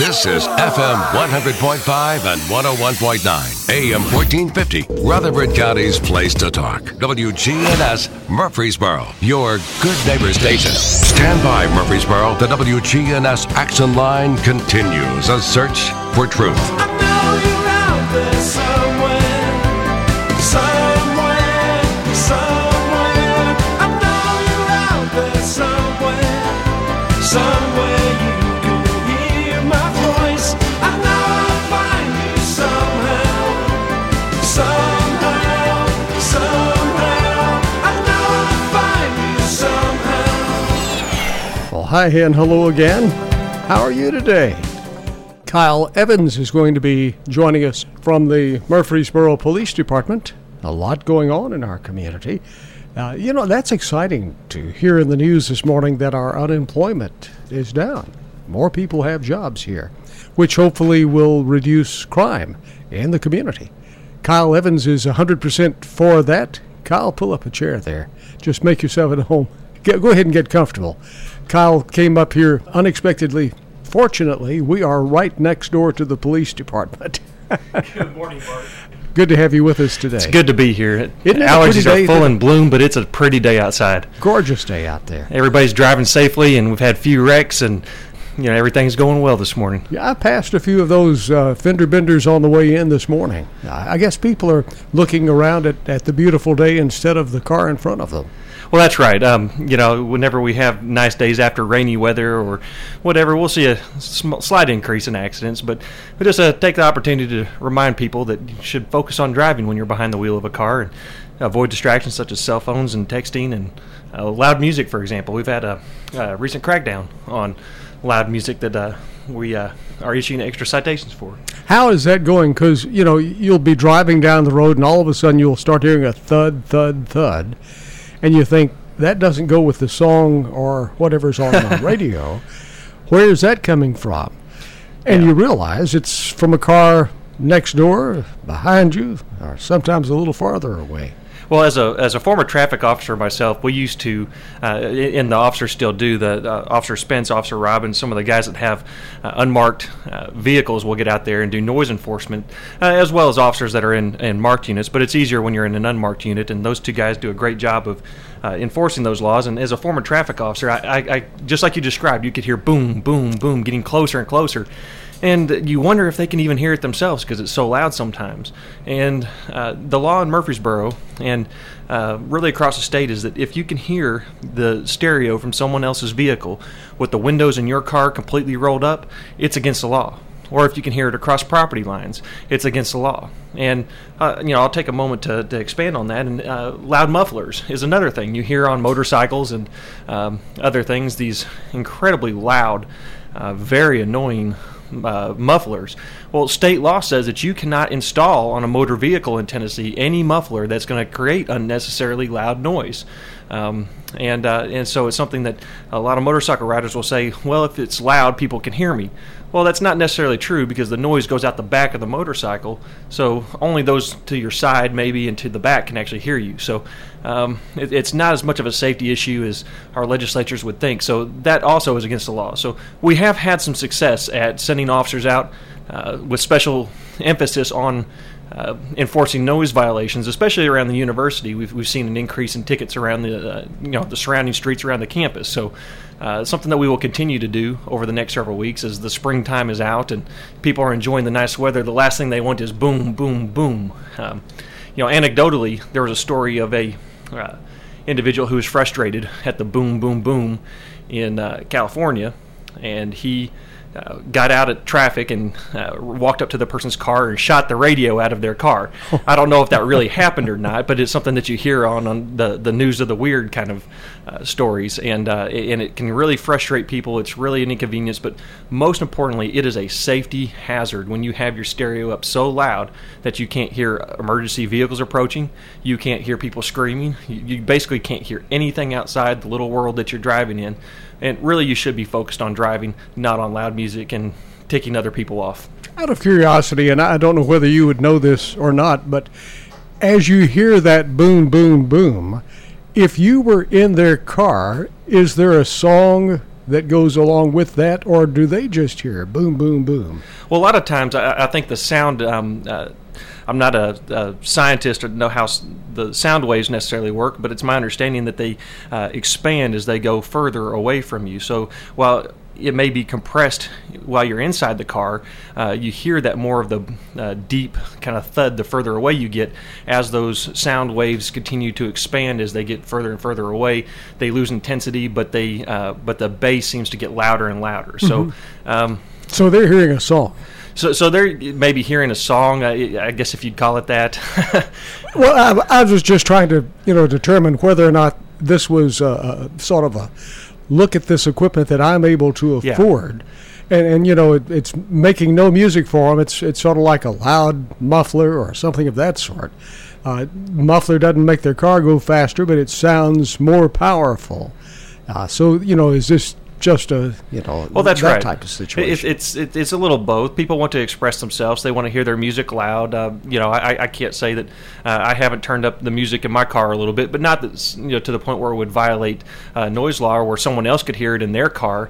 This is FM 100.5 and 101.9, AM 1450, Rutherford County's place to talk. WGNS Murfreesboro, your good neighbor station. Stand by, Murfreesboro. The WGNS Action Line continues a search for truth. I know you're out there somewhere, somewhere, somewhere. I know you're out there somewhere, somewhere you can hear my voice. I know I'll find you somehow, somehow, somehow. I know I'll find you somehow. Well, hi and hello again. How are you today? Kyle Evans is going to be joining us from the Murfreesboro Police Department. A lot going on in our community. That's exciting to hear in the news this morning that our unemployment is down. More people have jobs here, which hopefully will reduce crime in the community. Kyle Evans is 100% for that. Kyle, pull up a chair there. Just make yourself at home. Go ahead and get comfortable. Kyle came up here unexpectedly. Fortunately, we are right next door to the police department. Good morning, Bart. Good to have you with us today. It's good to be here. Isn't it Allergies a pretty are full in bloom, but it's a pretty day outside. Gorgeous day out there. Everybody's driving safely, and we've had few wrecks, and everything's going well this morning. Yeah, I passed a few of those fender benders on the way in this morning. I guess people are looking around at the beautiful day instead of the car in front of them. Well, that's right. Whenever we have nice days after rainy weather or whatever, we'll see a slight increase in accidents. But we just take the opportunity to remind people that you should focus on driving when you're behind the wheel of a car and avoid distractions such as cell phones and texting and loud music, for example. We've had a recent crackdown on loud music that we are issuing extra citations for. How is that going? Because, you'll be driving down the road and all of a sudden you'll start hearing a thud, thud, thud. And you think, that doesn't go with the song or whatever's on the radio. Where is that coming from? And you realize it's from a car next door, behind you, or sometimes a little farther away. Well, as a former traffic officer myself, we used to, and the officers still do, Officer Spence, Officer Robbins, some of the guys that have unmarked vehicles will get out there and do noise enforcement, as well as officers that are in marked units. But it's easier when you're in an unmarked unit, and those two guys do a great job of enforcing those laws. And as a former traffic officer, I just like you described, you could hear boom, boom, boom, getting closer and closer. And you wonder if they can even hear it themselves because it's so loud sometimes. And the law in Murfreesboro and really across the state is that if you can hear the stereo from someone else's vehicle with the windows in your car completely rolled up, it's against the law. Or if you can hear it across property lines, it's against the law. And, I'll take a moment to expand on that. And loud mufflers is another thing you hear on motorcycles and other things, these incredibly loud, very annoying mufflers. Well, state law says that you cannot install on a motor vehicle in Tennessee any muffler that's going to create unnecessarily loud noise. And so it's something that a lot of motorcycle riders will say, well, if it's loud, people can hear me. Well, that's not necessarily true because the noise goes out the back of the motorcycle, so only those to your side maybe and to the back can actually hear you. So it's not as much of a safety issue as our legislatures would think. So that also is against the law. So we have had some success at sending officers out with special emphasis on enforcing noise violations, especially around the university. We've seen an increase in tickets around the surrounding streets around the campus. So something that we will continue to do over the next several weeks as the springtime is out and people are enjoying the nice weather. The last thing they want is boom, boom, boom. Anecdotally, there was a story of a individual who was frustrated at the boom, boom, boom in California, and he got out at traffic and walked up to the person's car and shot the radio out of their car. I don't know if that really happened or not, but it's something that you hear on the news of the weird kind of stories, and it can really frustrate people. It's really an inconvenience, but most importantly, it is a safety hazard when you have your stereo up so loud that you can't hear emergency vehicles approaching, you can't hear people screaming, you basically can't hear anything outside the little world that you're driving in. And really, you should be focused on driving, not on loud music and ticking other people off. Out of curiosity, and I don't know whether you would know this or not, but as you hear that boom, boom, boom, if you were in their car, is there a song that goes along with that, or do they just hear boom, boom, boom? Well, a lot of times I think the sound. I'm not a scientist or know how the sound waves necessarily work, but it's my understanding that they expand as they go further away from you. So while it may be compressed while you're inside the car, you hear that more of the deep kind of thud the further away you get. As those sound waves continue to expand as they get further and further away, they lose intensity, but the bass seems to get louder and louder. Mm-hmm. So they're hearing a song. So they're maybe hearing a song, I guess if you'd call it that. Well, I was just trying to determine whether or not this was sort of a look at this equipment that I'm able to afford. Yeah. And it's making no music for them. It's sort of like a loud muffler or something of that sort. Muffler doesn't make their car go faster, but it sounds more powerful. So is this just a well, that's that right. type of situation? It's a little both. People want to express themselves. They want to hear their music loud. I can't say that I haven't turned up the music in my car a little bit, but not that to the point where it would violate noise law or where someone else could hear it in their car.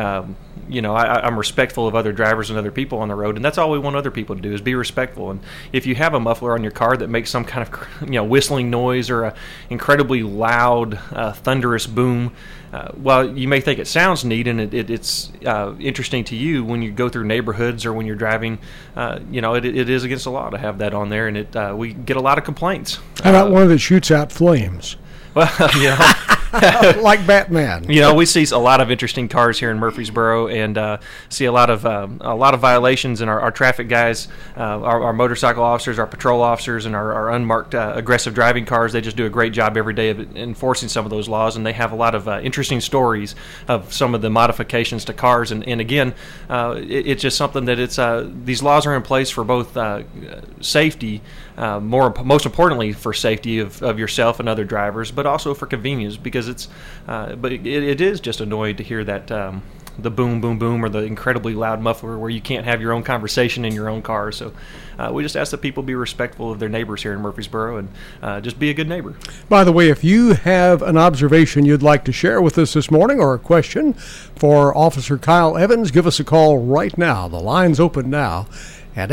I'm respectful of other drivers and other people on the road, and that's all we want other people to do is be respectful. And if you have a muffler on your car that makes some kind of whistling noise or a incredibly loud thunderous boom, well, you may think it sounds neat and it's interesting to you when you go through neighborhoods or when you're driving. It is against the law to have that on there, and we get a lot of complaints. How about one that shoots out flames? Well, like Batman. We see a lot of interesting cars here in Murfreesboro, and see a lot of violations. And our traffic guys, our motorcycle officers, our patrol officers, and our unmarked aggressive driving cars, they just do a great job every day of enforcing some of those laws. And they have a lot of interesting stories of some of the modifications to cars. And again, it's just something that these laws are in place for both safety, most importantly for safety of yourself and other drivers, but also for convenience, because it is just annoying to hear that the boom, boom, boom, or the incredibly loud muffler where you can't have your own conversation in your own car. So we just ask that people be respectful of their neighbors here in Murfreesboro and just be a good neighbor. By the way, if you have an observation you'd like to share with us this morning or a question for Officer Kyle Evans, give us a call right now. The line's open now at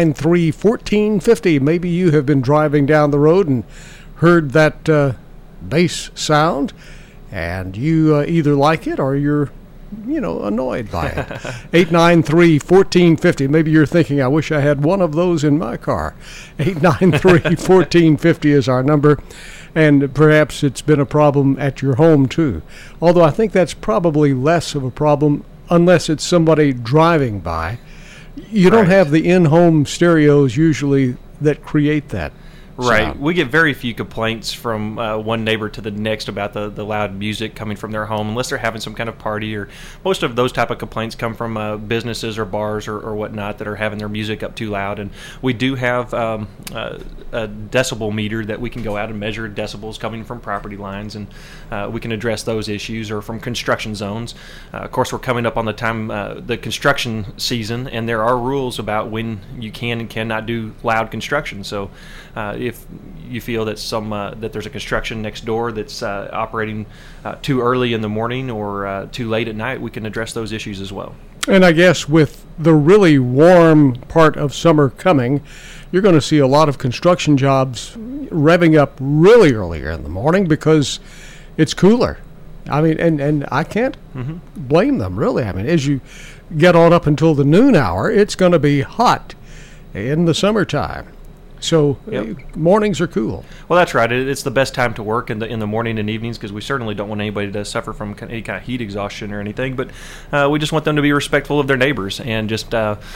893-1450. Maybe you have been driving down the road and heard that bass sound, and you either like it or you're annoyed by it. 893-1450. Maybe you're thinking, I wish I had one of those in my car. 893-1450 is our number, and perhaps it's been a problem at your home too, although I think that's probably less of a problem unless it's somebody driving by. You don't have the in-home stereos usually that create that. Right. We get very few complaints from one neighbor to the next about the loud music coming from their home, unless they're having some kind of party. Or most of those type of complaints come from businesses or bars or whatnot that are having their music up too loud. And we do have a decibel meter that we can go out and measure decibels coming from property lines, and we can address those issues, or from construction zones. Of course, we're coming up on the construction season, and there are rules about when you can and cannot do loud construction. So if you feel that that there's a construction next door that's operating too early in the morning or too late at night, we can address those issues as well. And I guess with the really warm part of summer coming, you're going to see a lot of construction jobs revving up really earlier in the morning because it's cooler. I mean, and I can't blame them, really. I mean, as you get on up until the noon hour, it's going to be hot in the summertime. So mornings are cool. Well, that's right. It's the best time to work in the morning and evenings, because we certainly don't want anybody to suffer from any kind of heat exhaustion or anything. But we just want them to be respectful of their neighbors and just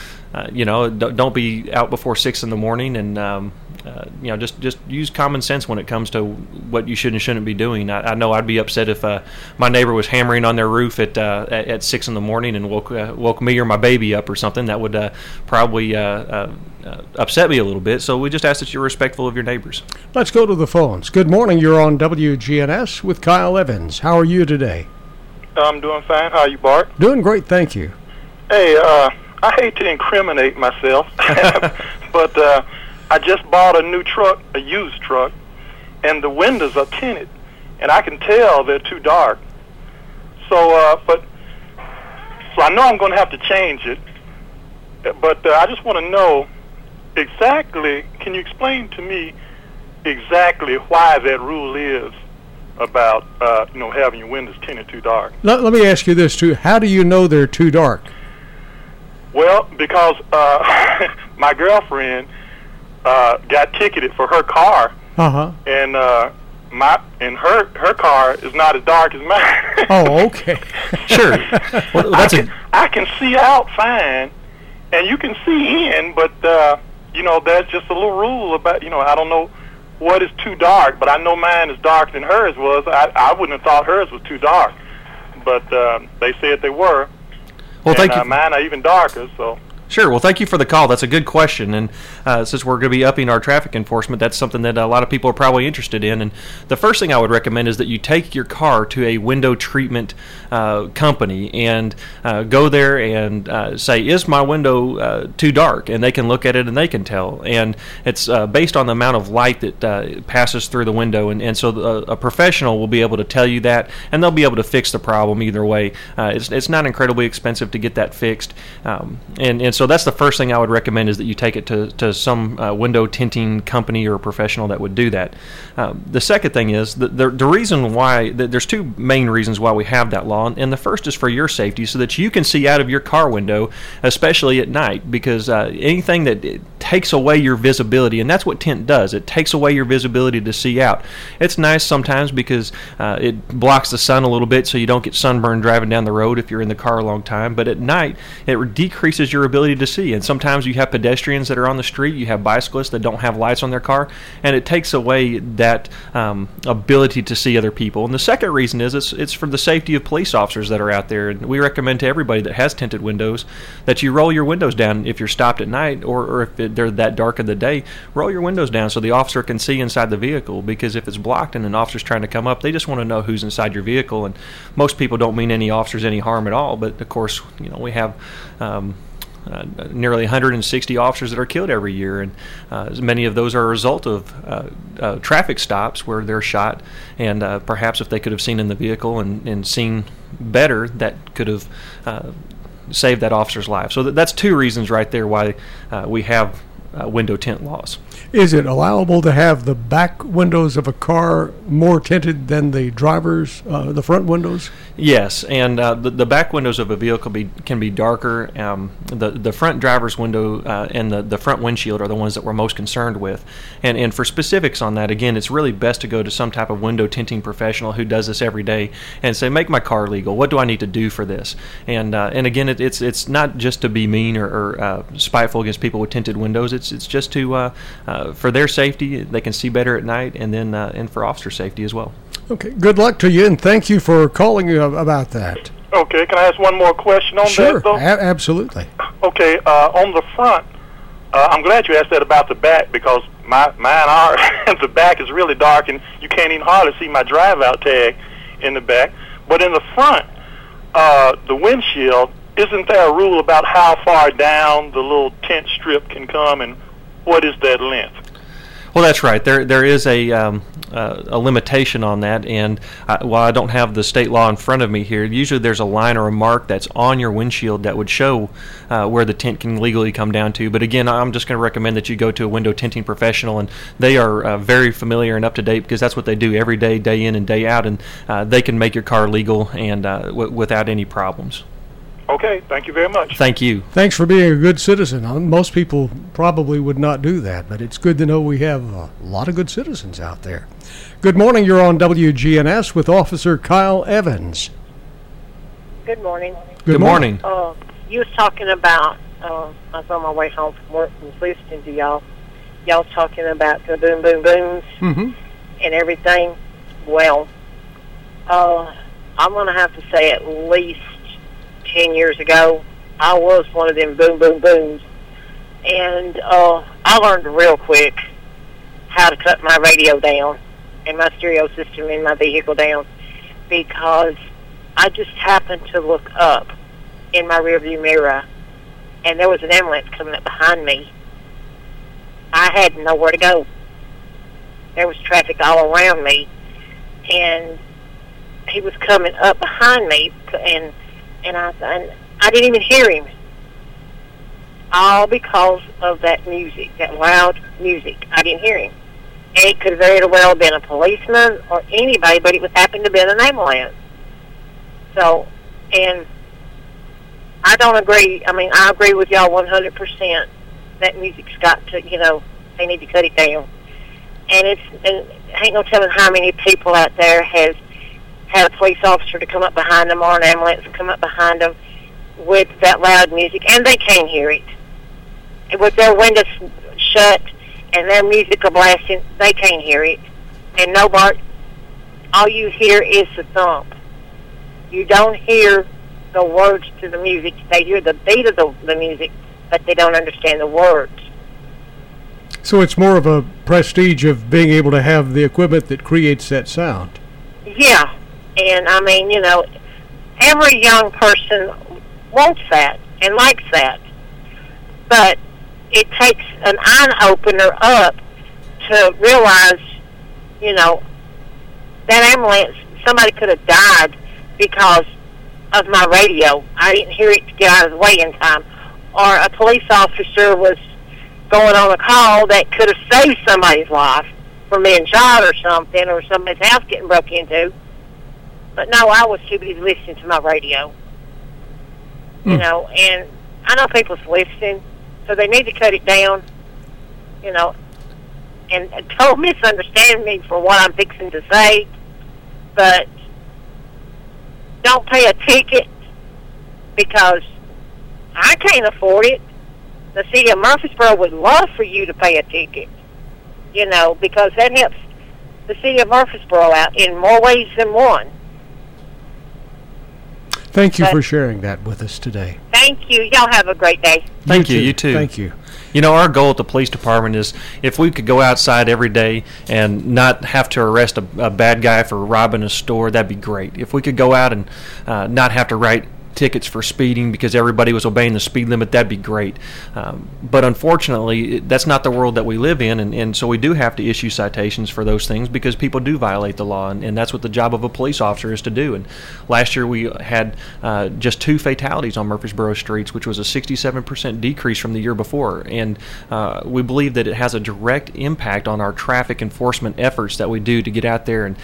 don't be out before 6 in the morning, and just use common sense when it comes to what you should and shouldn't be doing. I know I'd be upset if my neighbor was hammering on their roof at 6 in the morning and woke me or my baby up or something. That would probably upset me a little bit. So we just ask that you're respectful of your neighbors. Let's go to the phones. Good morning. You're on WGNS with Kyle Evans. How are you today? I'm doing fine. How are you, Bart? Doing great, thank you. Hey, I hate to incriminate myself, but I just bought a new truck, a used truck, and the windows are tinted, and I can tell they're too dark. So, but So I know I'm going to have to change it, but I just want to know exactly, can you explain to me exactly why that rule is about, having your windows tinted too dark? Let me ask you this, too. How do you know they're too dark? Well, because my girlfriend got ticketed for her car, Uh-huh. and her car is not as dark as mine. Oh, okay. Sure. Well, I can see out fine, and you can see in, but there's just a little rule about I don't know what is too dark, but I know mine is darker than hers was. I wouldn't have thought hers was too dark, but they said they were. Well, thank you. Mine are even darker, so. Sure. Well, thank you for the call. That's a good question. And since we're going to be upping our traffic enforcement, that's something that a lot of people are probably interested in. And the first thing I would recommend is that you take your car to a window treatment company and go there and say, is my window too dark? And they can look at it and they can tell. And it's based on the amount of light that passes through the window. And so a professional will be able to tell you that, and they'll be able to fix the problem either way. It's not incredibly expensive to get that fixed. And so that's the first thing I would recommend, is that you take it to some window tinting company or professional that would do that. The second thing is the reason why there's two main reasons why we have that law, and the first is for your safety, so that you can see out of your car window, especially at night, because anything that takes away your visibility, and that's what tint does. It takes away your visibility to see out. It's nice sometimes because it blocks the sun a little bit, so you don't get sunburned driving down the road if you're in the car a long time. But at night, it decreases your ability to see. And sometimes you have pedestrians that are on the street, you have bicyclists that don't have lights on their car, and it takes away that ability to see other people. And the second reason is it's for the safety of police officers that are out there. And we recommend to everybody that has tinted windows that you roll your windows down if you're stopped at night, or if they're that dark of the day, roll your windows down so the officer can see inside the vehicle. Because if it's blocked and an officer's trying to come up, they just want to know who's inside your vehicle. And most people don't mean any officers any harm at all, but of course, we have nearly 160 officers that are killed every year, and many of those are a result of traffic stops where they're shot, and perhaps if they could have seen in the vehicle and seen better, that could have saved that officer's life. So that's two reasons right there why we have window tint laws. Is it allowable to have the back windows of a car more tinted than the driver's, the front windows? Yes, and the back windows of a vehicle can be darker. The front driver's window and the front windshield are the ones that we're most concerned with. And for specifics on that, again, it's really best to go to some type of window tinting professional who does this every day and say, make my car legal. What do I need to do for this? And again, it's not just to be mean or spiteful against people with tinted windows. It's just to for their safety, they can see better at night, and then and for officer safety as well. Okay, good luck to you, and thank you for calling about that. Okay, can I ask one more question on Sure, that, though? Absolutely. Okay, on the front, I'm glad you asked that about the back, because mine are, the back is really dark, and you can't even hardly see my drive-out tag in the back. But in the front, the windshield, isn't there a rule about how far down the little tint strip can come, and what is that length? Well, that's right. There is a limitation on that, and while I don't have the state law in front of me here, usually there's a line or a mark that's on your windshield that would show where the tint can legally come down to. But again, I'm just going to recommend that you go to a window tinting professional, and they are very familiar and up to date, because that's what they do every day, day in and day out, and they can make your car legal and without any problems. Okay, thank you very much. Thank you. Thanks for being a good citizen. Most people probably would not do that, but it's good to know we have a lot of good citizens out there. Good morning. You're on WGNS with Officer Kyle Evans. Good morning. Good morning. You was talking about, I was on my way home from work and was listening to y'all. Y'all talking about the boom, boom, booms and everything. Well, I'm going to have to say at least 10 years ago, I was one of them boom, boom, booms. And I learned real quick how to cut my radio down and my stereo system in my vehicle down, because I just happened to look up in my rearview mirror, and there was an ambulance coming up behind me. I had nowhere to go. There was traffic all around me, and he was coming up behind me, and I I didn't even hear him. All because of that music, that loud music. I didn't hear him. And it could have very well been a policeman or anybody, but it was happened to be an ambulance. So, and I don't agree. I mean, I agree with y'all 100%. That music's got to, they need to cut it down. And ain't no telling how many people out there has had a police officer to come up behind them or an ambulance to come up behind them with that loud music, and they can't hear it. And with their windows shut and their music are blasting, they can't hear it. And nobody, all you hear is the thump. You don't hear the words to the music. They hear the beat of the music, but they don't understand the words. So it's more of a prestige of being able to have the equipment that creates that sound. Yeah. And, I mean, every young person wants that and likes that. But it takes an eye-opener up to realize, that ambulance, somebody could have died because of my radio. I didn't hear it to get out of the way in time. Or a police officer was going on a call that could have saved somebody's life from being shot or something, or somebody's house getting broke into. But no, I was too busy listening to my radio. And I know people's listening, so they need to cut it down, and don't misunderstand me for what I'm fixing to say, but don't pay a ticket because I can't afford it. The city of Murfreesboro would love for you to pay a ticket, because that helps the city of Murfreesboro out in more ways than one. Thank you for sharing that with us today. Thank you. Y'all have a great day. Thank you. You too. Thank you. Our goal at the police department is if we could go outside every day and not have to arrest a bad guy for robbing a store, that'd be great. If we could go out and not have to write tickets for speeding because everybody was obeying the speed limit, that'd be great. But unfortunately, that's not the world that we live in, and so we do have to issue citations for those things because people do violate the law, and that's what the job of a police officer is to do. And last year we had just 2 fatalities on Murfreesboro streets, which was a 67% decrease from the year before. And we believe that it has a direct impact on our traffic enforcement efforts that we do to get out there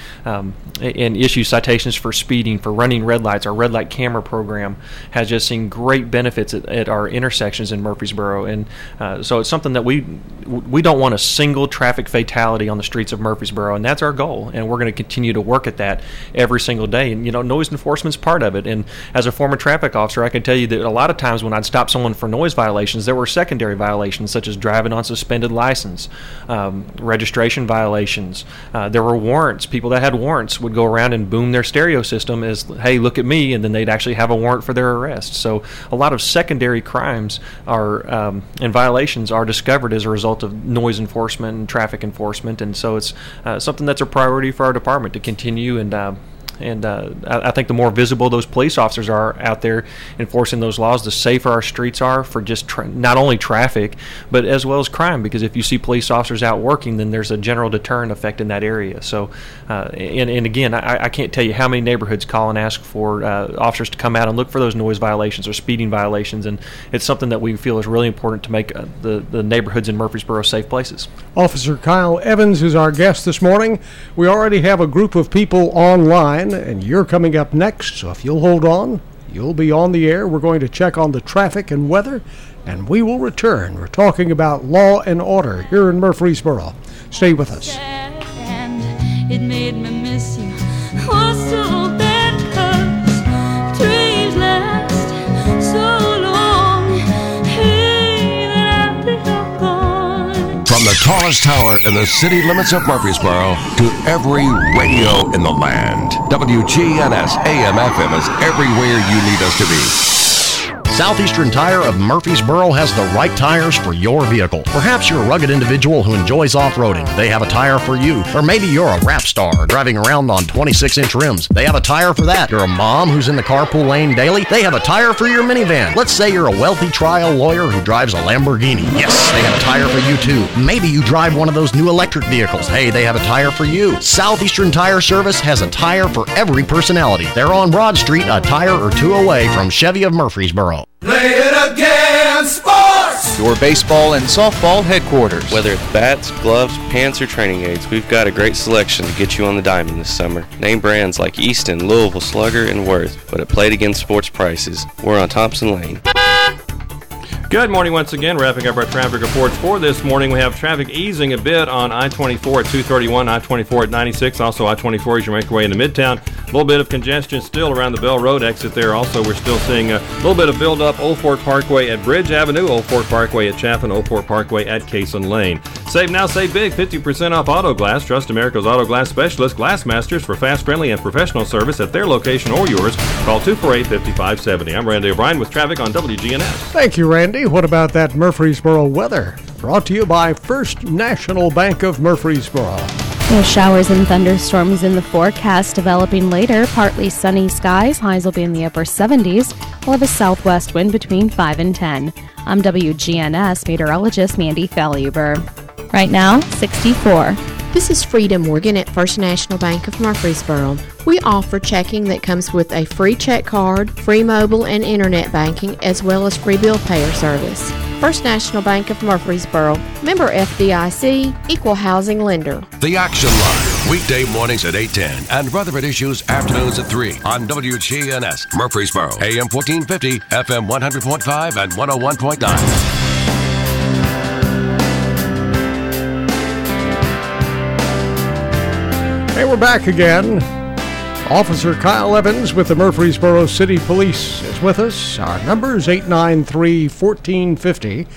and issue citations for speeding, for running red lights. Our red light camera program has just seen great benefits at our intersections in Murfreesboro, and so it's something that we don't want a single traffic fatality on the streets of Murfreesboro, and that's our goal, and we're going to continue to work at that every single day. And noise enforcement's part of it, and as a former traffic officer, I can tell you that a lot of times when I'd stop someone for noise violations, there were secondary violations such as driving on suspended license, registration violations. There were warrants. People that had warrants would go around and boom their stereo system as, hey, look at me, and then they'd actually have a warrant for their arrest. So a lot of secondary crimes are and violations are discovered as a result of noise enforcement and traffic enforcement, and so it's something that's a priority for our department to continue. And I think the more visible those police officers are out there enforcing those laws, the safer our streets are for just not only traffic, but as well as crime. Because if you see police officers out working, then there's a general deterrent effect in that area. So, and again, I can't tell you how many neighborhoods call and ask for officers to come out and look for those noise violations or speeding violations. And it's something that we feel is really important to make the neighborhoods in Murfreesboro safe places. Officer Kyle Evans is our guest this morning. We already have a group of people online, and you're coming up next, so if you'll hold on, you'll be on the air. We're going to check on the traffic and weather, and we will return. We're talking about law and order here in Murfreesboro. Stay with us. And it made me miss you. Was so bad 'cause dreams last so long. Hey, that after you're gone. From the tallest tower in the city limits of Murfreesboro to every radio in the land, WGNS AM/FM is everywhere you need us to be. Southeastern Tire of Murfreesboro has the right tires for your vehicle. Perhaps you're a rugged individual who enjoys off-roading. They have a tire for you. Or maybe you're a rap star driving around on 26-inch rims. They have a tire for that. You're a mom who's in the carpool lane daily. They have a tire for your minivan. Let's say you're a wealthy trial lawyer who drives a Lamborghini. Yes, they have a tire for you too. Maybe you drive one of those new electric vehicles. Hey, they have a tire for you. Southeastern Tire Service has a tire for every personality. They're on Broad Street, a tire or two away from Chevy of Murfreesboro. Play it again, sports! Your baseball and softball headquarters. Whether it's bats, gloves, pants, or training aids, we've got a great selection to get you on the diamond this summer. Name brands like Easton, Louisville, Slugger, and Worth, but at Play It Again Sports prices. We're on Thompson Lane. Good morning once again. Wrapping up our traffic reports for this morning. We have traffic easing a bit on I-24 at 231, I-24 at 96. Also I-24 as you make your way into Midtown. A little bit of congestion still around the Bell Road exit there. Also, we're still seeing a little bit of build-up. Old Fort Parkway at Bridge Avenue, Old Fort Parkway at Chaffin, Old Fort Parkway at Cason Lane. Save now, save big. 50% off auto glass. Trust America's Auto Glass Specialist, Glassmasters, for fast, friendly, and professional service at their location or yours. Call 248-5570. I'm Randy O'Brien with traffic on WGNS. Thank you, Randy. What about that Murfreesboro weather? Brought to you by First National Bank of Murfreesboro. No showers and thunderstorms in the forecast. Developing later, partly sunny skies. Highs will be in the upper 70s. We'll have a southwest wind between 5 and 10. I'm WGNS meteorologist Mandy Falluber. Right now, 64. This is Frida Morgan at First National Bank of Murfreesboro. We offer checking that comes with a free check card, free mobile and internet banking, as well as free bill payer service. First National Bank of Murfreesboro, member FDIC, equal housing lender. The Action Line, weekday mornings at 8:10 and Rutherford Issues afternoons at 3 on WGNS, Murfreesboro, AM 1450, FM 100.5 and 101.9. Hey, we're back again. Officer Kyle Evans with the Murfreesboro City Police is with us. Our number is 893-1450,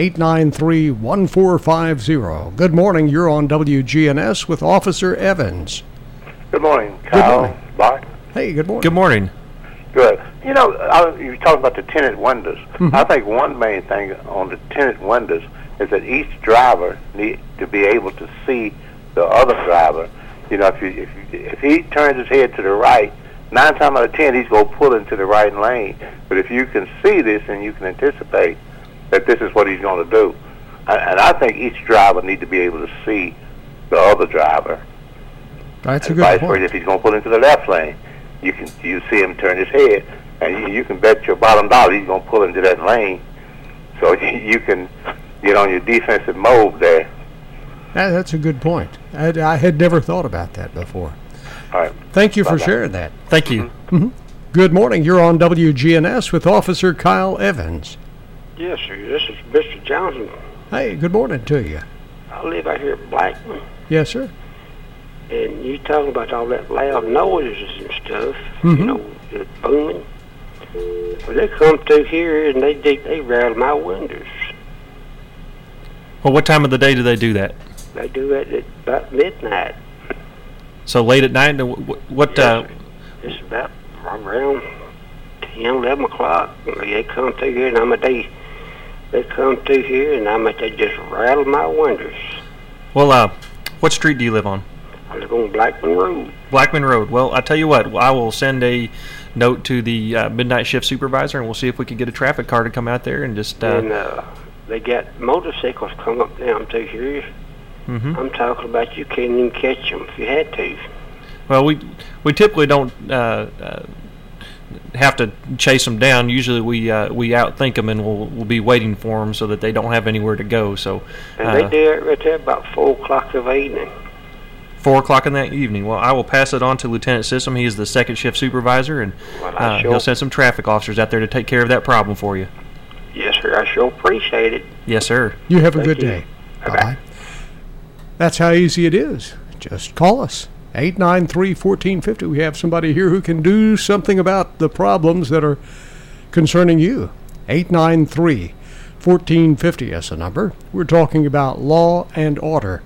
893-1450. Good morning. You're on WGNS with Officer Evans. Good morning, Kyle. Good morning. Bart. Hey, good morning. Good morning. Good. You know, you talking about the tinted windows. Mm-hmm. I think one main thing on the tinted windows is that each driver need to be able to see the other driver. You know, if he turns his head to the right, 9 times out of 10 he's going to pull into the right lane. But if you can see this and you can anticipate that this is what he's going to do, and I think each driver needs to be able to see the other driver. That's a good vice point. versa, if he's going to pull into the left lane, you see him turn his head, and you can bet your bottom dollar he's going to pull into that lane, so you can get on your defensive mode there. That's a good point. I had never thought about that before. All right. Thank you for sharing that. Thank you. Mm-hmm. Good morning. You're on WGNS with Officer Kyle Evans. Yes, sir. This is Mr. Johnson. Hey, good morning to you. I live out here at Blackman. Yes, sir. And you talking about all that loud noises and stuff, Mm-hmm. you know, the booming. Well, they come through here and they rattle my windows. Well, what time of the day do they do that? They do that at about midnight. So late at night? What? Yes, it's about around 10, 11 o'clock. They come through here, and they come through here, and they just rattle my windows. Well, what street do you live on? I live on Blackman Road. Blackman Road. Well, I tell you what, I will send a note to the midnight shift supervisor, and we'll see if we can get a traffic car to come out there and just... They got motorcycles come up down through here. Mm-hmm. I'm talking about you can't even catch them if you had to. Well, we typically don't have to chase them down. Usually we outthink them and we'll be waiting for them so that they don't have anywhere to go. So and they do it right there about 4 o'clock of the evening. 4 o'clock in that evening. Well, I will pass it on to Lieutenant Sissom. He is the second shift supervisor, and he'll send some traffic officers out there to take care of that problem for you. Yes, sir. I sure appreciate it. Yes, sir. You have a good day. Bye-bye. That's how easy it is. Just call us. 893-1450. We have somebody here who can do something about the problems that are concerning you. 893-1450 is the number. We're talking about law and order.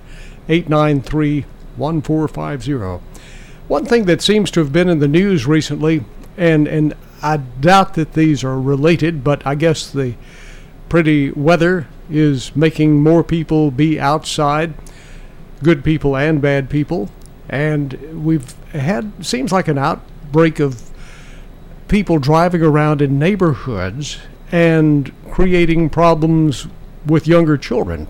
893-1450. One thing that seems to have been in the news recently, and I doubt that these are related, but I guess the pretty weather is making more people be outside, good people and bad people. And we've had, seems like an outbreak of people driving around in neighborhoods and creating problems with younger children,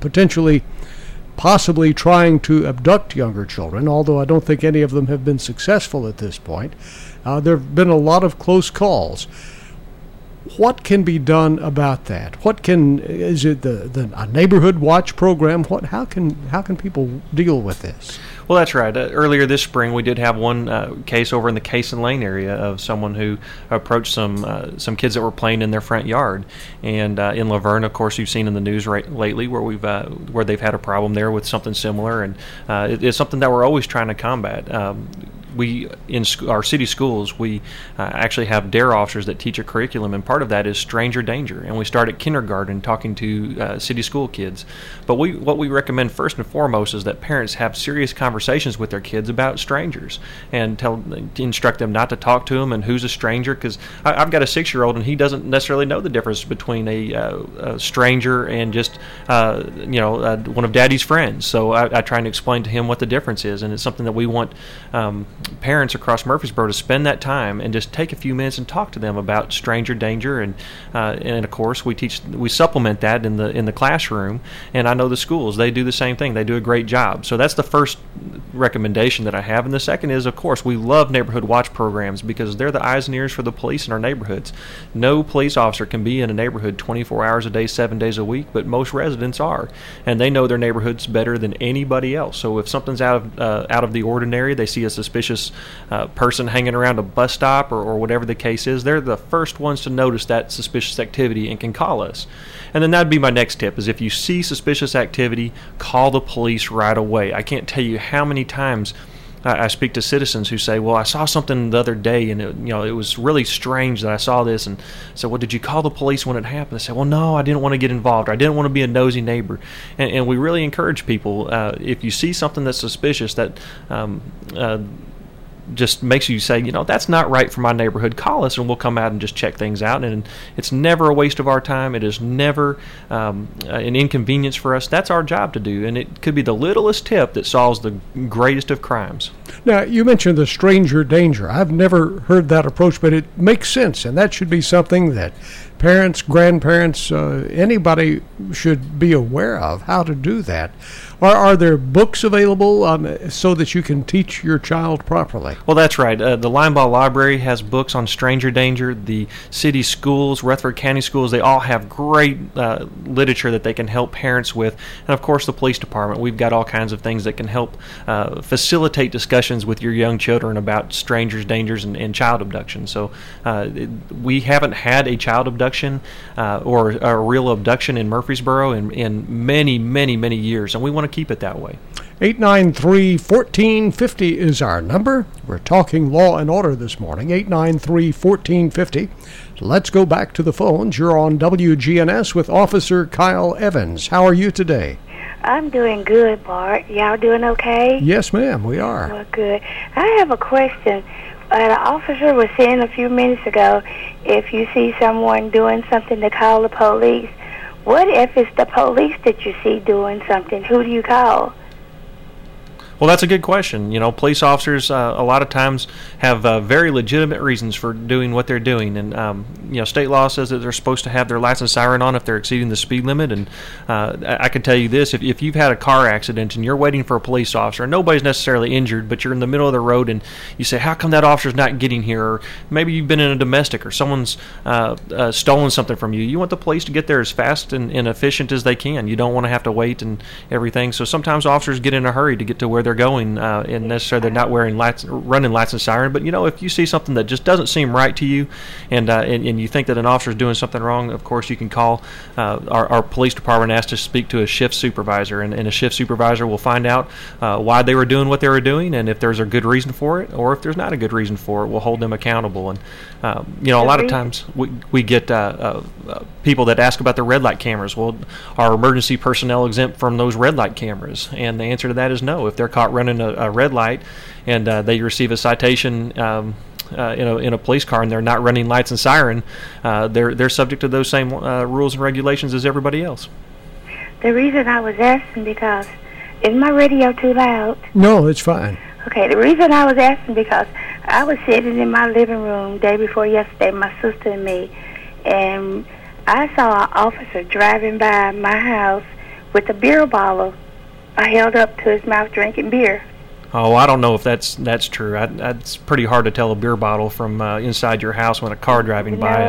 possibly trying to abduct younger children, although I don't think any of them have been successful at this point. There have been a lot of close calls. What can be done about that? Is it a neighborhood watch program? How can people deal with this? Well, that's right. Earlier this spring, we did have one case over in the Cason Lane area of someone who approached some kids that were playing in their front yard. And in Laverne, of course, you've seen in the news lately where they've had a problem there with something similar, and it's something that we're always trying to combat. We in our city schools, we actually have DARE officers that teach a curriculum, and part of that is stranger danger. And we start at kindergarten talking to city school kids. But what we recommend first and foremost is that parents have serious conversations with their kids about strangers, and instruct them not to talk to them and who's a stranger. Because I've got a 6-year-old, and he doesn't necessarily know the difference between a stranger and just one of Daddy's friends. So I try and explain to him what the difference is, and it's something that we want parents across Murfreesboro to spend that time and just take a few minutes and talk to them about stranger danger, and of course we supplement that in the classroom. And I know the schools, they do the same thing. They do a great job. So that's the first recommendation that I have. And the second is, of course, we love neighborhood watch programs because they're the eyes and ears for the police in our neighborhoods. No police officer can be in a neighborhood 24 hours a day, 7 days a week, but most residents are, and they know their neighborhoods better than anybody else. So if something's out of the ordinary, they see a suspicious person hanging around a bus stop or whatever the case is, they're the first ones to notice that suspicious activity and can call us. And then that'd be my next tip, is if you see suspicious activity, call the police right away. I can't tell you how many times I speak to citizens who say, well, I saw something the other day, and it was really strange that I saw this. And so, well, did you call the police when it happened? They say, well, no, I didn't want to get involved, or I didn't want to be a nosy neighbor. And we really encourage people, if you see something that's suspicious that just makes you say, that's not right for my neighborhood, call us and we'll come out and just check things out. And it's never a waste of our time. It is never an inconvenience for us. That's our job to do, and it could be the littlest tip that solves the greatest of crimes. Now, you mentioned the stranger danger. I've never heard that approach, but it makes sense, and that should be something that parents, grandparents, anybody should be aware of how to do that. Are there books available so that you can teach your child properly? Well, that's right. The Linebaugh Library has books on stranger danger. The city schools, Rutherford County schools, they all have great literature that they can help parents with. And, of course, the police department. We've got all kinds of things that can help facilitate discussions with your young children about strangers, dangers, and child abduction. So we haven't had a child abduction or a real abduction in Murfreesboro in many, many, many years, and we want to keep it that way. 893-1450 is our number. We're talking law and order this morning. 893-1450. Let's go back to the phones. You're on WGNS with Officer Kyle Evans. How are you today? I'm doing good, Bart. Y'all doing okay? Yes, ma'am, we are. Well, good. I have a question. An officer was saying a few minutes ago, if you see someone doing something, to call the police. What if it's the police that you see doing something? Who do you call? Well, that's a good question. Police officers a lot of times have very legitimate reasons for doing what they're doing. And, state law says that they're supposed to have their lights and siren on if they're exceeding the speed limit. And I can tell you this, if you've had a car accident and you're waiting for a police officer, and nobody's necessarily injured, but you're in the middle of the road and you say, how come that officer's not getting here? Or maybe you've been in a domestic or someone's stolen something from you. You want the police to get there as fast and efficient as they can. You don't want to have to wait and everything. So sometimes officers get in a hurry to get to where they're going, and necessarily they're not running lights and siren. But if you see something that just doesn't seem right to you, and you think that an officer is doing something wrong, of course you can call our police department and ask to speak to a shift supervisor, and a shift supervisor will find out why they were doing what they were doing, and if there's a good reason for it, or if there's not a good reason for it, we'll hold them accountable. And a lot of times we get people that ask about the red light cameras. Well, are emergency personnel exempt from those red light cameras? And the answer to that is no. If they're caught running a red light and they receive a citation in a police car and they're not running lights and siren, they're subject to those same rules and regulations as everybody else. The reason I was asking because, is my radio too loud? No, it's fine. Okay, the reason I was asking because I was sitting in my living room day before yesterday, my sister and me, and I saw an officer driving by my house with a beer bottle held up to his mouth drinking beer. Oh, I don't know if that's true. It's pretty hard to tell a beer bottle from inside your house when a car driving by.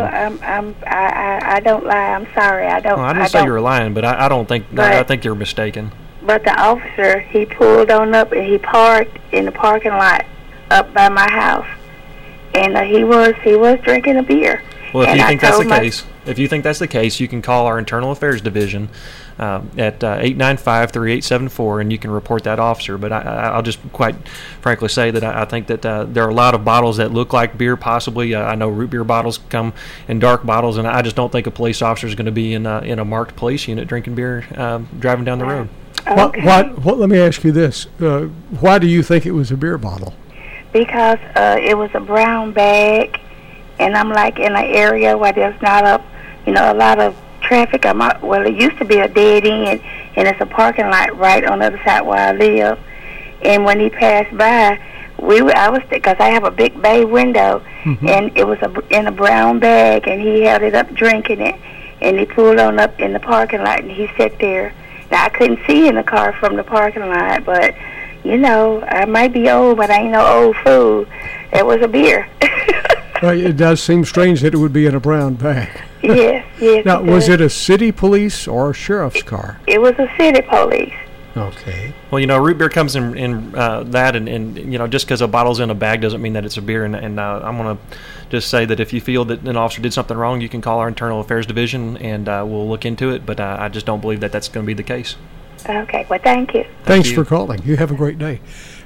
I don't lie. I'm sorry. I don't. Well, I didn't say you were lying, but I don't think. I think you're mistaken. But the officer, he pulled on up and he parked in the parking lot up by my house, and he was drinking a beer. Well, if you think that's the case, you can call our Internal Affairs Division at 895-3874, and you can report that officer. But I'll just quite frankly say that I think that there are a lot of bottles that look like beer, possibly. I know root beer bottles come in dark bottles, and I just don't think a police officer is going to be in a marked police unit drinking beer driving down the road. Okay. What? Let me ask you this. Why do you think it was a beer bottle? Because it was a brown bag, and I'm like in an area where there's not a lot of traffic. It used to be a dead end, and it's a parking lot right on the other side where I live. And when he passed by, because I have a big bay window, and it was in a brown bag, and he held it up drinking it, and he pulled on up in the parking lot, and he sat there. Now, I couldn't see in the car from the parking lot, but, I might be old, but I ain't no old fool. It was a beer. Well, it does seem strange that it would be in a brown bag. Yes. Now, was it a city police or a sheriff's car? It was a city police. Okay. Well, root beer comes in that, and just because a bottle's in a bag doesn't mean that it's a beer. And I'm going to just say that if you feel that an officer did something wrong, you can call our Internal Affairs Division, and we'll look into it. But I just don't believe that that's going to be the case. Okay. Well, thank you. Thanks for calling. You have a great day.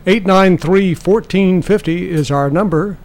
893-1450 is our number.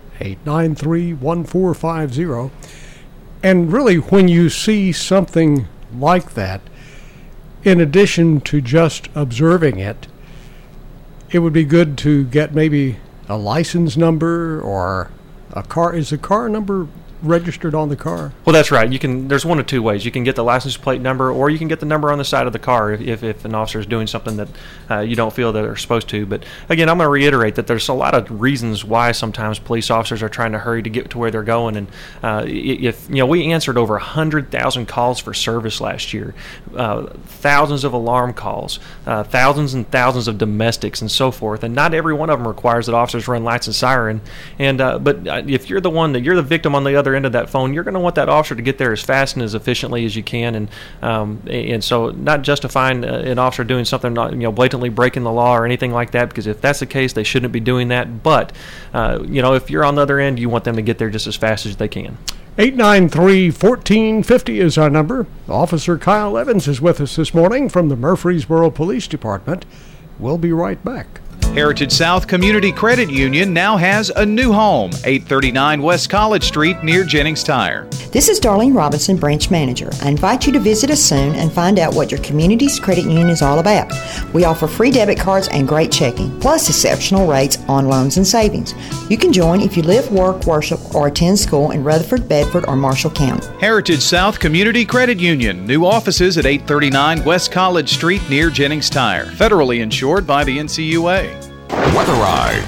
893-1450. And really, when you see something like that, in addition to just observing it, it would be good to get maybe a license number or a car. Is the car number registered on the car? Well, that's right. There's one of two ways. You can get the license plate number, or you can get the number on the side of the car if an officer is doing something that you don't feel that they're supposed to. But again, I'm going to reiterate that there's a lot of reasons why sometimes police officers are trying to hurry to get to where they're going. And we answered over 100,000 calls for service last year, thousands of alarm calls, thousands and thousands of domestics, and so forth. And not every one of them requires that officers run lights and siren. And but if you're the victim on the other end of that phone, you're going to want that officer to get there as fast and as efficiently as you can, and so not justifying an officer doing something, blatantly breaking the law or anything like that, because if that's the case, they shouldn't be doing that. But if you're on the other end, you want them to get there just as fast as they can. 893-1450 is our number. Officer Kyle Evans is with us this morning from the Murfreesboro Police Department. We'll be right back. Heritage South Community Credit Union now has a new home, 839 West College Street near Jennings Tire. This is Darlene Robinson, branch manager. I invite you to visit us soon and find out what your community's credit union is all about. We offer free debit cards and great checking, plus exceptional rates on loans and savings. You can join if you live, work, worship, or attend school in Rutherford, Bedford, or Marshall County. Heritage South Community Credit Union. New offices at 839 West College Street near Jennings Tire. Federally insured by the NCUA. Weather Ride.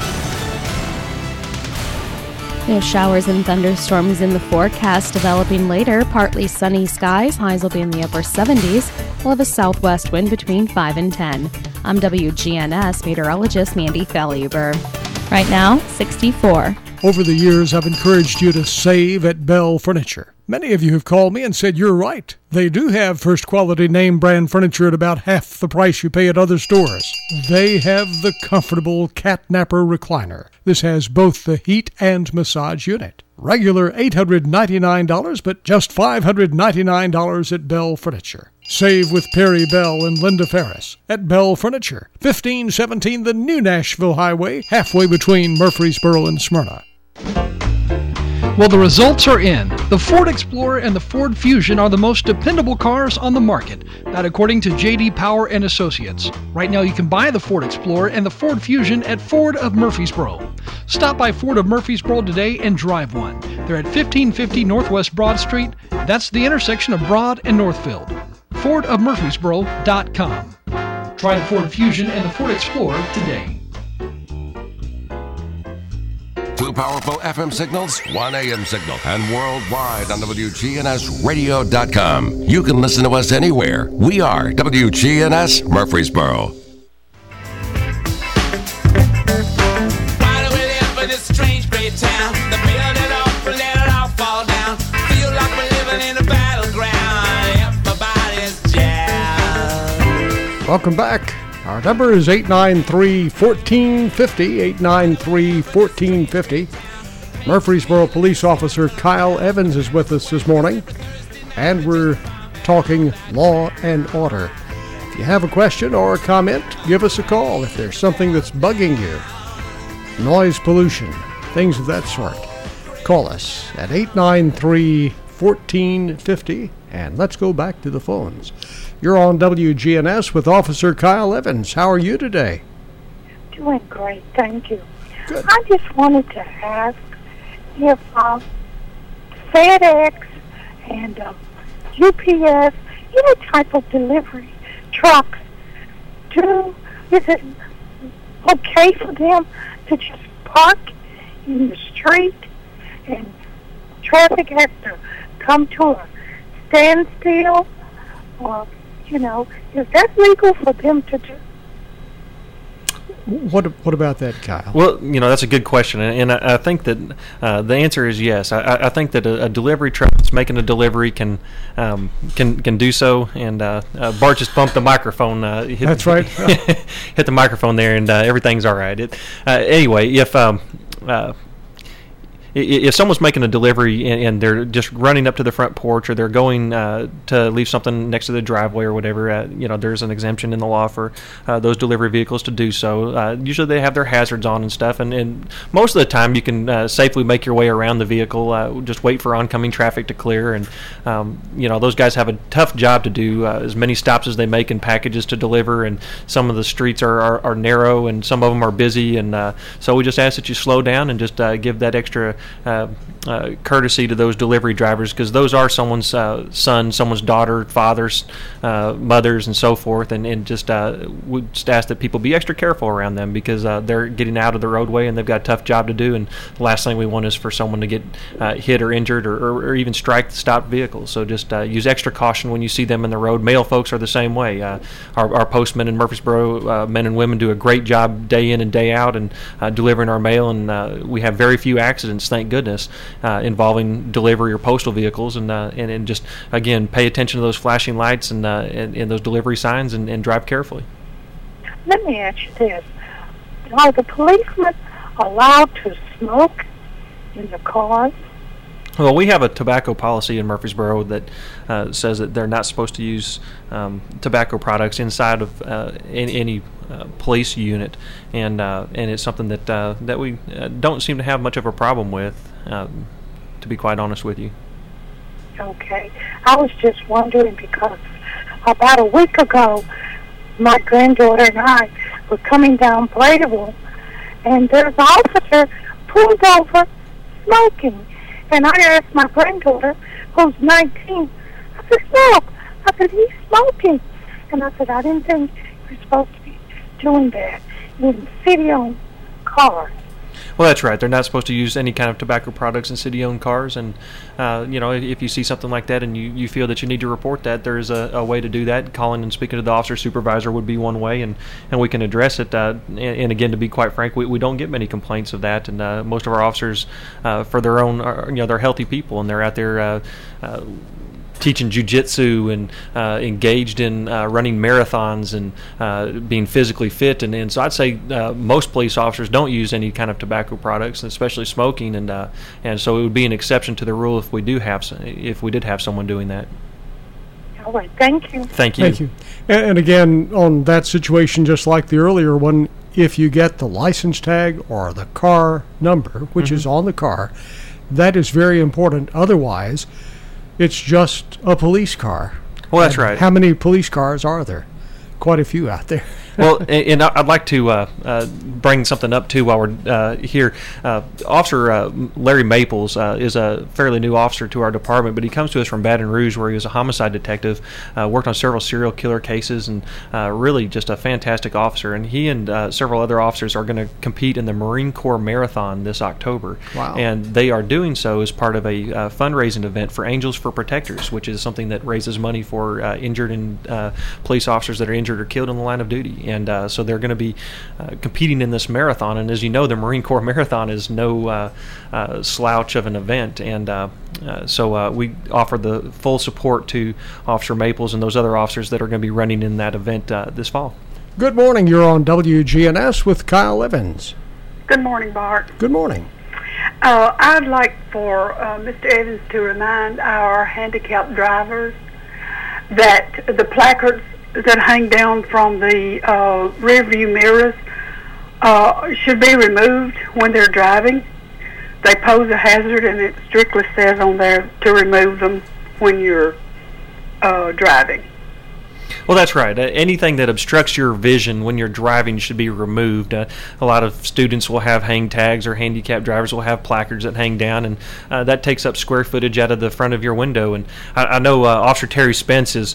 We have showers and thunderstorms in the forecast developing later. Partly sunny skies. Highs will be in the upper 70s. We'll have a southwest wind between 5 and 10. I'm WGNS meteorologist Mandy Faluber. Right now, 64. Over the years, I've encouraged you to save at Bell Furniture. Many of you have called me and said you're right. They do have first-quality name-brand furniture at about half the price you pay at other stores. They have the comfortable Catnapper recliner. This has both the heat and massage unit. Regular $899, but just $599 at Bell Furniture. Save with Perry Bell and Linda Ferris at Bell Furniture, 1517 the New Nashville Highway, halfway between Murfreesboro and Smyrna. Well, the results are in. The Ford Explorer and the Ford Fusion are the most dependable cars on the market. That according to J.D. Power and Associates. Right now you can buy the Ford Explorer and the Ford Fusion at Ford of Murfreesboro. Stop by Ford of Murfreesboro today and drive one. They're at 1550 Northwest Broad Street. That's the intersection of Broad and Northfield. FordofMurfreesboro.com. Try the Ford Fusion and the Ford Explorer today. 2 powerful FM signals, 1 AM signal, and worldwide on WGNSradio.com. You can listen to us anywhere. We are WGNS Murfreesboro. Why do we live in this strange great town? The build it up and let it all fall down. Feel like we're living in a battleground. Everybody's jammed. Welcome back. Our number is 893-1450, 893-1450. Murfreesboro Police Officer Kyle Evans is with us this morning, and we're talking law and order. If you have a question or a comment, give us a call if there's something that's bugging you. Noise pollution, things of that sort. Call us at 893-1450, and let's go back to the phones. You're on WGNS with Officer Kyle Evans. How are you today? Doing great, thank you. Good. I just wanted to ask if FedEx and UPS, any type of delivery trucks, is it okay for them to just park in the street and traffic has to come to a standstill? Or, is that legal for them to do? What about that, Kyle? Well, that's a good question, and I think that the answer is yes. I think that a delivery truck that's making a delivery can do so. And Bart just bumped the microphone. That's right. Hit the microphone there, and everything's all right. Anyway, if someone's making a delivery and they're just running up to the front porch, or they're going to leave something next to the driveway or whatever, there's an exemption in the law for those delivery vehicles to do so. Usually they have their hazards on and stuff, and most of the time you can safely make your way around the vehicle. Just wait for oncoming traffic to clear, and those guys have a tough job to do, as many stops as they make and packages to deliver, and some of the streets are narrow and some of them are busy, and so we just ask that you slow down and just give that extra courtesy to those delivery drivers, because those are someone's son, someone's daughter, fathers, mothers, and so forth, and just we just ask that people be extra careful around them, because they're getting out of the roadway and they've got a tough job to do, and the last thing we want is for someone to get hit or injured or even strike the stopped vehicle. So just use extra caution when you see them in the road. Male folks are the same way. Our postmen in Murfreesboro, men and women, do a great job day in and day out and delivering our mail, and we have very few accidents, thank goodness, involving delivery or postal vehicles, and just again pay attention to those flashing lights and those delivery signs, and drive carefully. Let me ask you this: are the policemen allowed to smoke in the cars? Well, we have a tobacco policy in Murfreesboro that says that they're not supposed to use tobacco products inside of any police unit, and it's something that we don't seem to have much of a problem with, to be quite honest with you. Okay. I was just wondering because about a week ago, my granddaughter and I were coming down Bladeville, and there's an officer pulled over smoking. And I asked my granddaughter, who's 19, I said, look, he's smoking. And I said, I didn't think you're supposed to be doing that in city-owned cars. Well, that's right. They're not supposed to use any kind of tobacco products in city-owned cars. And, if you see something like that and you feel that you need to report that, there's a way to do that. Calling and speaking to the officer supervisor would be one way, and we can address it. And again, to be quite frank, we don't get many complaints of that. And most of our officers, for their own, they're healthy people, and they're out there teaching jiu-jitsu and engaged in running marathons and being physically fit, and so I'd say most police officers don't use any kind of tobacco products, especially smoking, and so it would be an exception to the rule if we did have someone doing that. All right, thank you. Thank you. Thank you. And again, on that situation, just like the earlier one, if you get the license tag or the car number, which is on the car, That is very important. Otherwise, it's just a police car. Well, that's right. How many police cars are there? Quite a few out there. Well, and I'd like to bring something up, too, while we're here. Officer Larry Maples is a fairly new officer to our department, but he comes to us from Baton Rouge, where he was a homicide detective, worked on several serial killer cases, and really just a fantastic officer. And he and several other officers are going to compete in the Marine Corps Marathon this October. Wow. And they are doing so as part of a fundraising event for Angels for Protectors, which is something that raises money for injured and police officers that are injured or killed in the line of duty. And so they're going to be competing in this marathon. And as you know, the Marine Corps Marathon is no slouch of an event. And so we offer the full support to Officer Maples and those other officers that are going to be running in that event this fall. Good morning. You're on WGNS with Kyle Evans. Good morning, Bart. Good morning. I'd like for Mr. Evans to remind our handicapped drivers that the placards that hang down from the rearview mirrors should be removed when they're driving. They pose a hazard, and it strictly says on there to remove them when you're driving. Well, that's right. Anything that obstructs your vision when you're driving should be removed. A lot of students will have hang tags, or handicapped drivers will have placards that hang down, and that takes up square footage out of the front of your window. And I know Officer Terry Spence is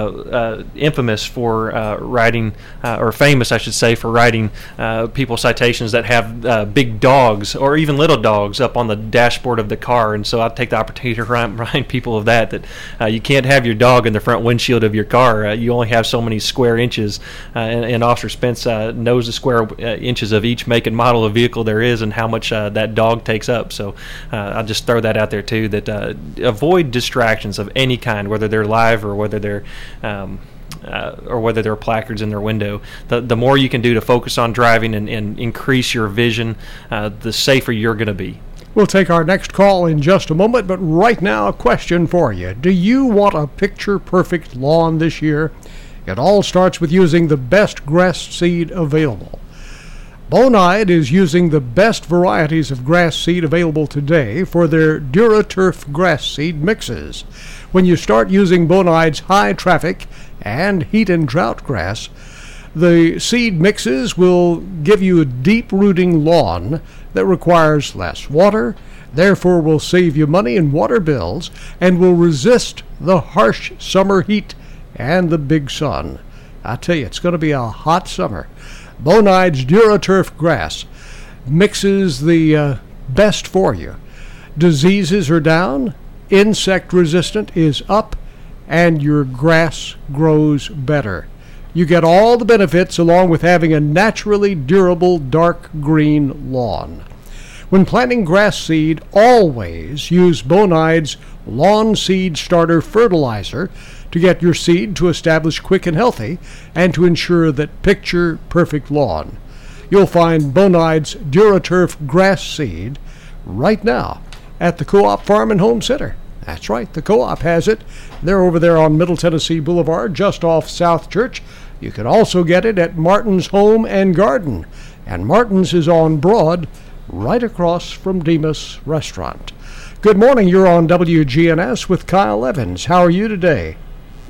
infamous for writing, or famous, I should say, for writing people citations that have big dogs or even little dogs up on the dashboard of the car. And so I take the opportunity to remind people of that you can't have your dog in the front windshield of your car. You only have so many square inches, and Officer Spence knows the square inches of each make and model of vehicle there is and how much that dog takes up. So I'll just throw that out there too, that avoid distractions of any kind, whether they're live or whether they're placards in their window. The more you can do to focus on driving and increase your vision, the safer you're going to be. We'll take our next call in just a moment, but right now, a question for you. Do you want a picture-perfect lawn this year? It all starts with using the best grass seed available. Bonide is using the best varieties of grass seed available today for their DuraTurf grass seed mixes. When you start using Bonide's high-traffic and heat and drought grass, the seed mixes will give you a deep-rooting lawn that requires less water, therefore will save you money in water bills, and will resist the harsh summer heat and the big sun. I tell you, it's going to be a hot summer. Bonide's DuraTurf grass mixes the best for you. Diseases are down, insect resistant is up, and your grass grows better. You get all the benefits along with having a naturally durable dark green lawn. When planting grass seed, always use Bonide's Lawn Seed Starter Fertilizer to get your seed to establish quick and healthy and to ensure that picture-perfect lawn. You'll find Bonide's DuraTurf grass seed right now at the Co-op Farm and Home Center. That's right, the Co-op has it. They're over there on Middle Tennessee Boulevard, just off South Church. You can also get it at Martin's Home and Garden. And Martin's is on Broad, right across from Demas Restaurant. Good morning, you're on WGNS with Kyle Evans. How are you today?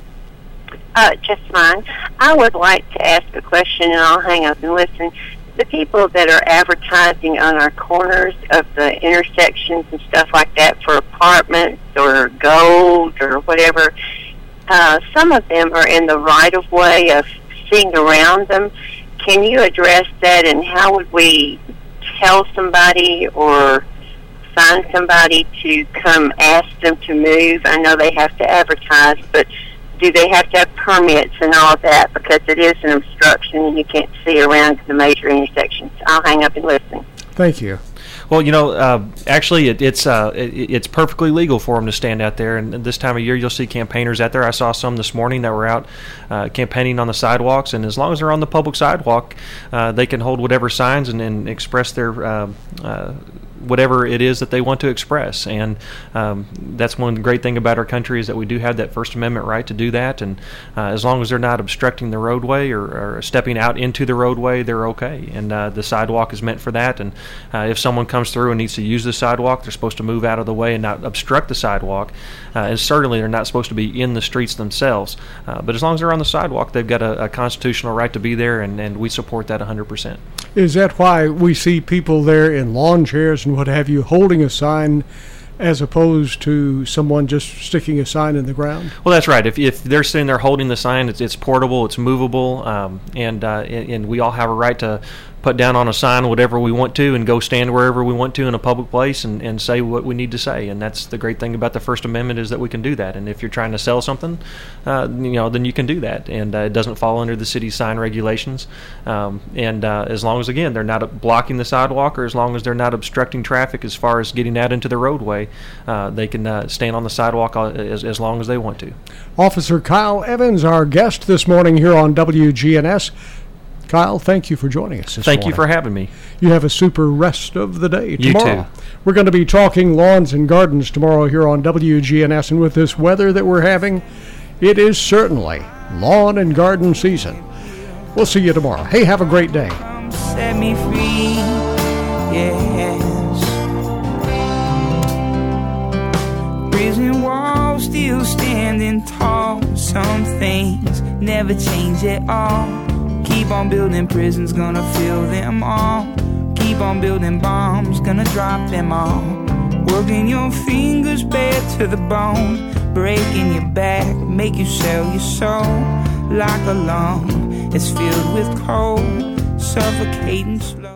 Just fine. I would like to ask a question, and I'll hang up and listen. The people that are advertising on our corners of the intersections and stuff like that for apartments or gold or whatever, some of them are in the right-of-way of seeing around them. Can you address that, and how would we tell somebody or find somebody to come ask them to move? I know they have to advertise, but do they have to have permits and all of that, because it is an obstruction and you can't see around the major intersections? I'll hang up and listen. Thank you. Well, you know, actually, it's perfectly legal for them to stand out there. And this time of year, you'll see campaigners out there. I saw some this morning that were out campaigning on the sidewalks. And as long as they're on the public sidewalk, they can hold whatever signs and express their whatever it is that they want to express. And that's one great thing about our country is that we do have that First Amendment right to do that. And as long as they're not obstructing the roadway or stepping out into the roadway, they're okay. And the sidewalk is meant for that. And if someone comes through and needs to use the sidewalk, they're supposed to move out of the way and not obstruct the sidewalk. And certainly they're not supposed to be in the streets themselves. But as long as they're on the sidewalk, they've got a constitutional right to be there, and we support that 100%. Is that why we see people there in lawn chairs and what have you holding a sign as opposed to someone just sticking a sign in the ground? Well, that's right. If they're sitting there holding the sign, it's portable, it's movable, and we all have a right to put down on a sign whatever we want to and go stand wherever we want to in a public place and say what we need to say. And that's the great thing about the First Amendment is that we can do that. And if you're trying to sell something, then you can do that. And it doesn't fall under the city's sign regulations. As long as, again, they're not blocking the sidewalk or as long as they're not obstructing traffic as far as getting out into the roadway, they can stand on the sidewalk as long as they want to. Officer Kyle Evans, our guest this morning here on WGNS. Kyle, thank you for joining us this morning. Thank you for having me. You have a super rest of the day tomorrow. You too. We're going to be talking lawns and gardens tomorrow here on WGNS, and with this weather that we're having, it is certainly lawn and garden season. We'll see you tomorrow. Hey, have a great day. Set me free, yes. Prison walls still standing tall. Some things never change at all. Keep on building prisons, gonna fill them all. Keep on building bombs, gonna drop them all. Working your fingers bare to the bone. Breaking your back, make you sell your soul. Like a lung, it's filled with cold. Suffocating slow.